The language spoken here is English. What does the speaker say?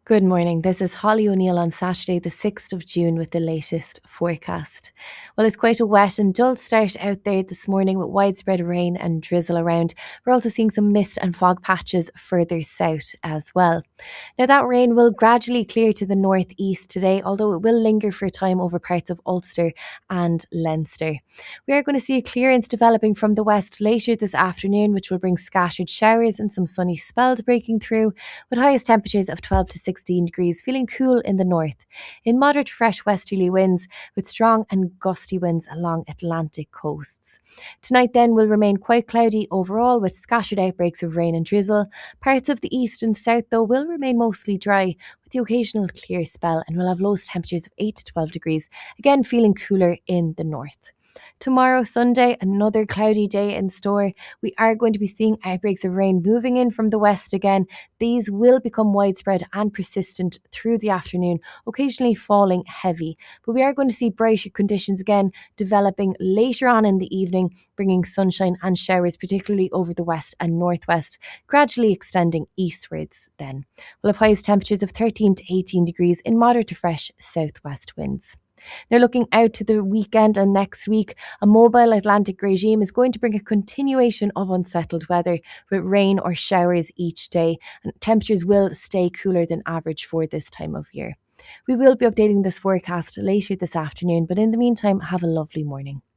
Good morning. This is Holly O'Neill on Saturday, the 6th of June, with the latest forecast. Well, it's quite a wet and dull start out there this morning with widespread rain and drizzle around. We're also seeing some mist and fog patches further south as well. Now, that rain will gradually clear to the northeast today, although it will linger for a time over parts of Ulster and Leinster. We are going to see a clearance developing from the west later this afternoon, which will bring scattered showers and some sunny spells breaking through, with highest temperatures of 12 to 16 degrees, feeling cool in the north. In moderate fresh westerly winds with strong and gusty winds along Atlantic coasts. Tonight then will remain quite cloudy overall with scattered outbreaks of rain and drizzle. Parts of the east and south though will remain mostly dry with the occasional clear spell, and we'll have lowest temperatures of 8 to 12 degrees, again feeling cooler in the north. Tomorrow, Sunday, another cloudy day in store. We are going to be seeing outbreaks of rain moving in from the west again. These will become widespread and persistent through the afternoon, occasionally falling heavy. But we are going to see brighter conditions again developing later on in the evening, bringing sunshine and showers, particularly over the west and northwest, gradually extending eastwards then. We'll have highest temperatures of 13 to 18 degrees in moderate to fresh southwest winds. Now, looking out to the weekend and next week, a mobile Atlantic regime is going to bring a continuation of unsettled weather with rain or showers each day, and temperatures will stay cooler than average for this time of year. We will be updating this forecast later this afternoon, but in the meantime, have a lovely morning.